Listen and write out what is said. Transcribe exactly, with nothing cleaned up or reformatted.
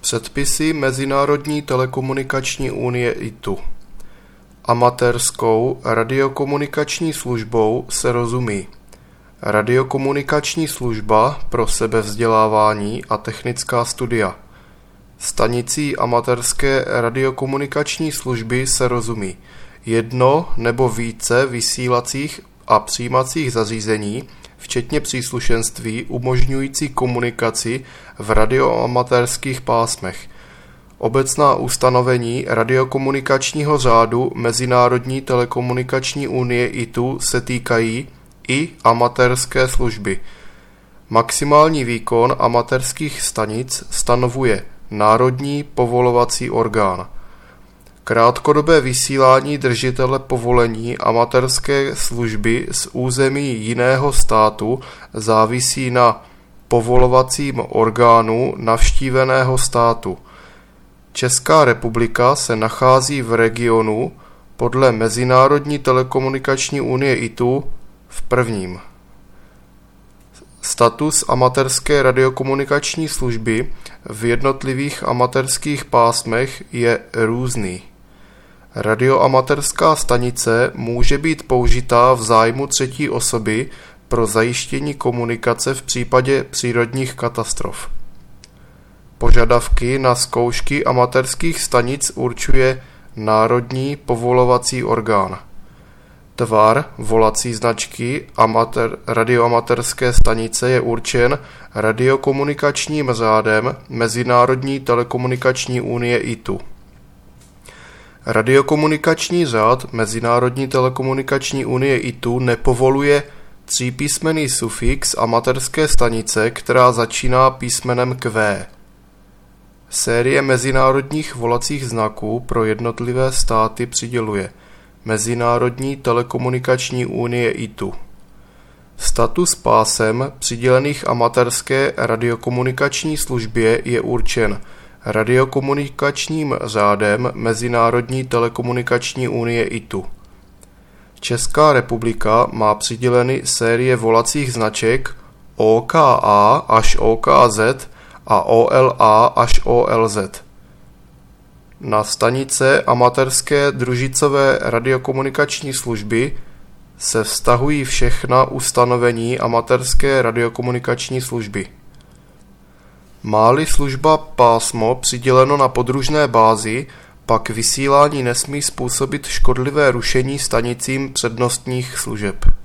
Předpisy Mezinárodní telekomunikační unie I T U. Amatérskou radiokomunikační službou se rozumí radiokomunikační služba pro sebevzdělávání a technická studia. Stanicí amatérské radiokomunikační služby se rozumí jedno nebo více vysílacích a přijímacích zařízení, včetně příslušenství umožňující komunikaci v radioamatérských pásmech. Obecná ustanovení radiokomunikačního řádu Mezinárodní telekomunikační unie I T U se týkají i amatérské služby. Maximální výkon amatérských stanic stanovuje Národní povolovací orgán. Krátkodobé vysílání držitele povolení amatérské služby z území jiného státu závisí na povolovacím orgánu navštíveného státu. Česká republika se nachází v regionu podle Mezinárodní telekomunikační unie I T U v prvním. Status amatérské radiokomunikační služby v jednotlivých amatérských pásmech je různý. Radioamatérská stanice může být použitá v zájmu třetí osoby pro zajištění komunikace v případě přírodních katastrof. Požadavky na zkoušky amatérských stanic určuje Národní povolovací orgán. Tvar volací značky amatér, radioamatérské stanice je určen radiokomunikačním řádem Mezinárodní telekomunikační unie I T U. Radiokomunikační řád Mezinárodní telekomunikační unie I T U nepovoluje třípísmenný sufix amatérské stanice, která začíná písmenem Q. Série mezinárodních volacích znaků pro jednotlivé státy přiděluje Mezinárodní telekomunikační unie I T U. Status pásem přidělených amatérské radiokomunikační službě je určen radiokomunikačním řádem Mezinárodní telekomunikační unie I T U. Česká republika má přiděleny série volacích značek O K A až O K Z a O L A až O L Z. Na stanice amatérské družicové radiokomunikační služby se vztahují všechna ustanovení amatérské radiokomunikační služby. Má-li služba pásmo přiděleno na podružné bázi, pak vysílání nesmí způsobit škodlivé rušení stanicím přednostních služeb.